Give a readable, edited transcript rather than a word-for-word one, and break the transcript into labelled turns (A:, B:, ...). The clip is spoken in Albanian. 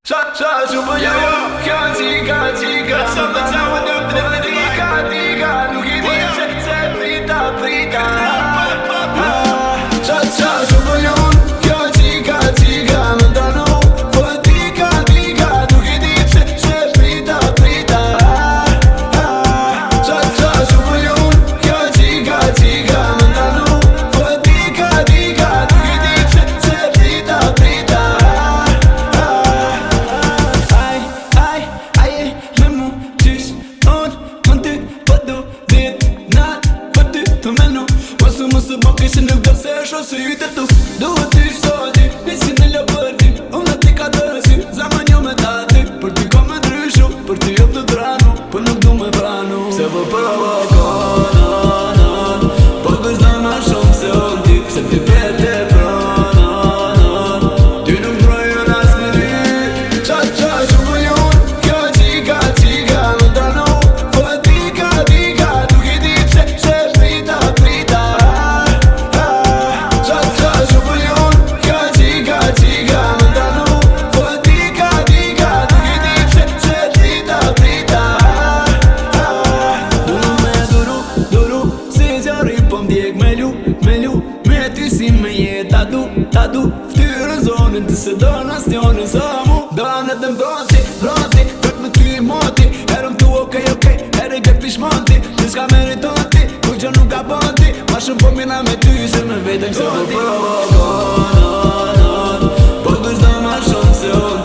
A: Që për jo, ka qika, sa më qamë në të tika, nuk I di se prita Që për jo, ka qika, më dano për tika, nuk I di se prita Që për jo, ka qika, më dano për tika, nuk I di se prita Mësë më kishë në vdër se është ose jyte tu Duhet ty soti, nisi në lë për ty Unë ti ka të rësy, zaman jo me tati Për ty ka me dryshu, për ty jop të dranu Për nuk du me pranu Se po provokonan Po gëzdo ma shumë se on ty Se ty pete pronan Ty nuk brojon as me dy Qa shumë jon Kjo qika, më dranu Për tika, nuk I di se prita Ta du ftyrën zonën Të se donë as njonën Sa mu donë edhe mbroti Kërët me ty I moti Herëm tu okej Herë gërë pishmonti Ty s'ka meritonti Kuj që nuk ka bonti Ma shumë po mina me ty Se me vetëm se po provokonan Po gëzdo ma shumë se